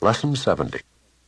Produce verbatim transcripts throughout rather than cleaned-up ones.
Lesson seventy.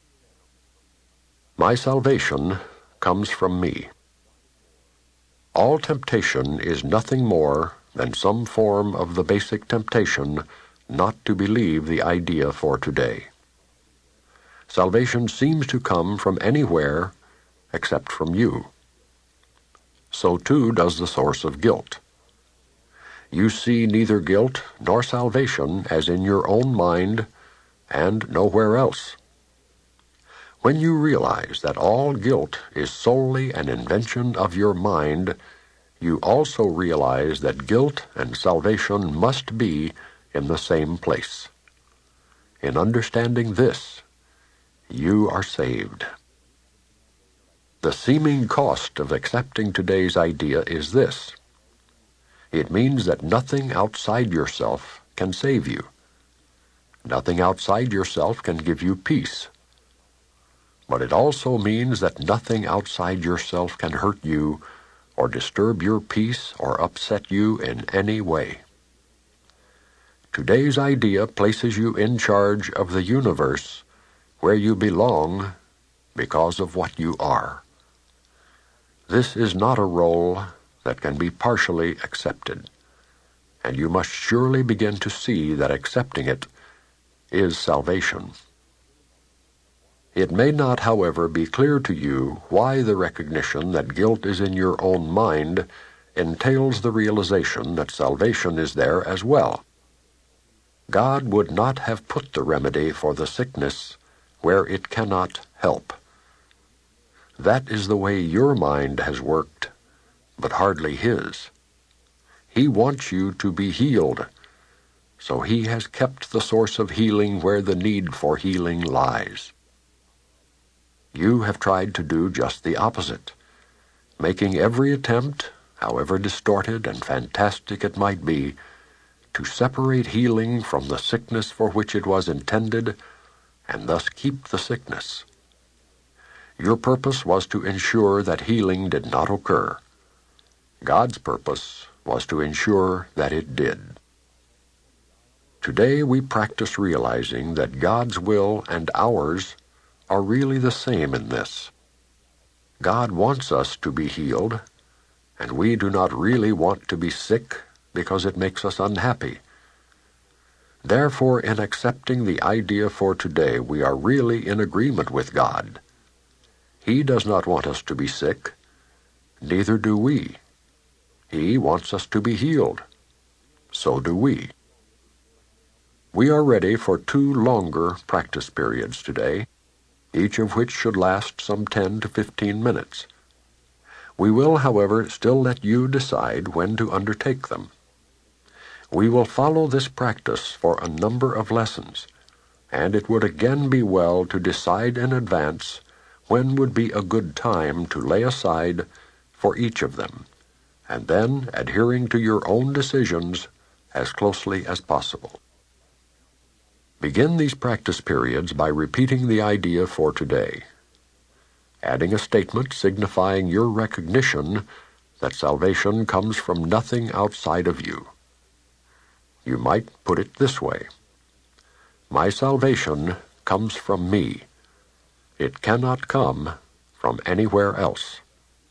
My salvation comes from me. All temptation is nothing more than some form of the basic temptation not to believe the idea for today. Salvation seems to come from anywhere except from you. So too does the source of guilt. You see neither guilt nor salvation as in your own mind and nowhere else. When you realize that all guilt is solely an invention of your mind, you also realize that guilt and salvation must be in the same place. In understanding this, you are saved. The seeming cost of accepting today's idea is this. It means that nothing outside yourself can save you. Nothing outside yourself can give you peace. But it also means that nothing outside yourself can hurt you or disturb your peace or upset you in any way. Today's idea places you in charge of the universe where you belong because of what you are. This is not a role that can be partially accepted, and you must surely begin to see that accepting it is salvation. It may not, however, be clear to you why the recognition that guilt is in your own mind entails the realization that salvation is there as well. God would not have put the remedy for the sickness where it cannot help. That is the way your mind has worked, but hardly His. He wants you to be healed, so He has kept the source of healing where the need for healing lies. You have tried to do just the opposite, making every attempt, however distorted and fantastic it might be, to separate healing from the sickness for which it was intended, and thus keep the sickness. Your purpose was to ensure that healing did not occur. God's purpose was to ensure that it did. Today we practice realizing that God's will and ours are really the same in this. God wants us to be healed, and we do not really want to be sick because it makes us unhappy. Therefore, in accepting the idea for today, we are really in agreement with God. He does not want us to be sick, neither do we. He wants us to be healed. So do we. We are ready for two longer practice periods today, each of which should last some ten to fifteen minutes. We will, however, still let you decide when to undertake them. We will follow this practice for a number of lessons, and it would again be well to decide in advance when would be a good time to lay aside for each of them, and then adhering to your own decisions as closely as possible. Begin these practice periods by repeating the idea for today, adding a statement signifying your recognition that salvation comes from nothing outside of you. You might put it this way: My salvation comes from me. It cannot come from anywhere else.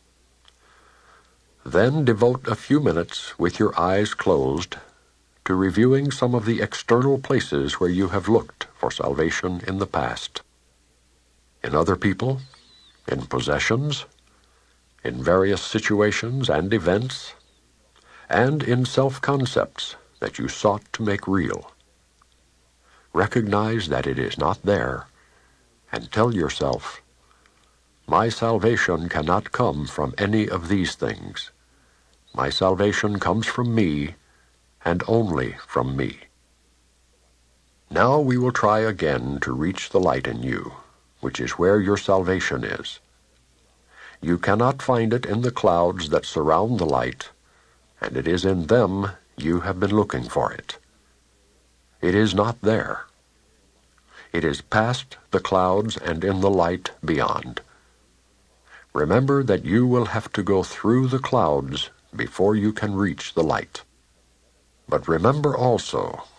Then devote a few minutes with your eyes closed to reviewing some of the external places where you have looked for salvation in the past. In other people, in possessions, in various situations and events, and in self-concepts that you sought to make real. Recognize that it is not there, and tell yourself, My salvation cannot come from any of these things. My salvation comes from me, and only from me. Now we will try again to reach the light in you, which is where your salvation is. You cannot find it in the clouds that surround the light, and it is in them you have been looking for it. It is not there. It is past the clouds and in the light beyond. Remember that you will have to go through the clouds before you can reach the light. But remember also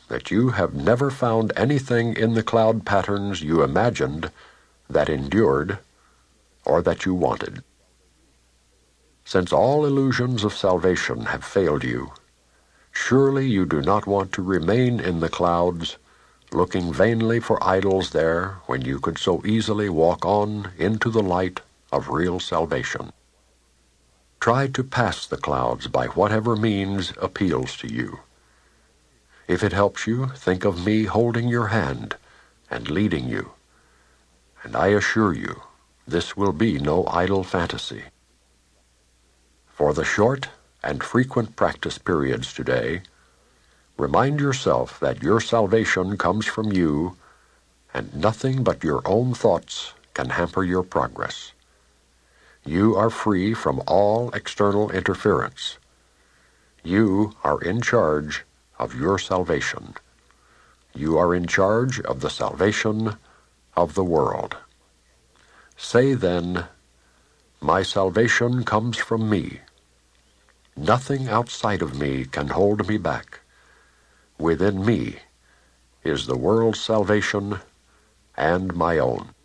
that you have never found anything in the cloud patterns you imagined that endured or that you wanted. Since all illusions of salvation have failed you, surely you do not want to remain in the clouds, looking vainly for idols there when you could so easily walk on into the light of real salvation. Try to pass the clouds by whatever means appeals to you. If it helps you, think of me holding your hand and leading you, and I assure you this will be no idle fantasy. For the short and frequent practice periods today, remind yourself that your salvation comes from you, and nothing but your own thoughts can hamper your progress. You are free from all external interference. You are in charge of your salvation. You are in charge of the salvation of the world. Say then, "My salvation comes from me. Nothing outside of me can hold me back. Within me is the world's salvation and my own."